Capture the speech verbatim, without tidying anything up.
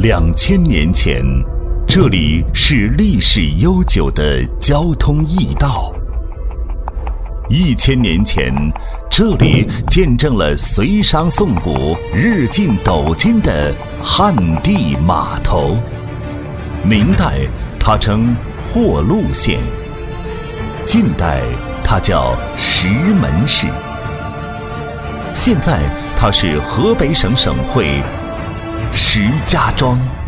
两千年前，这里是历史悠久的交通驿道；一千年前，这里见证了隋商宋古、日进斗金的汉地码头。明代，它称霍路县；近代，它叫石门市。现在，它是河北省省会石家庄。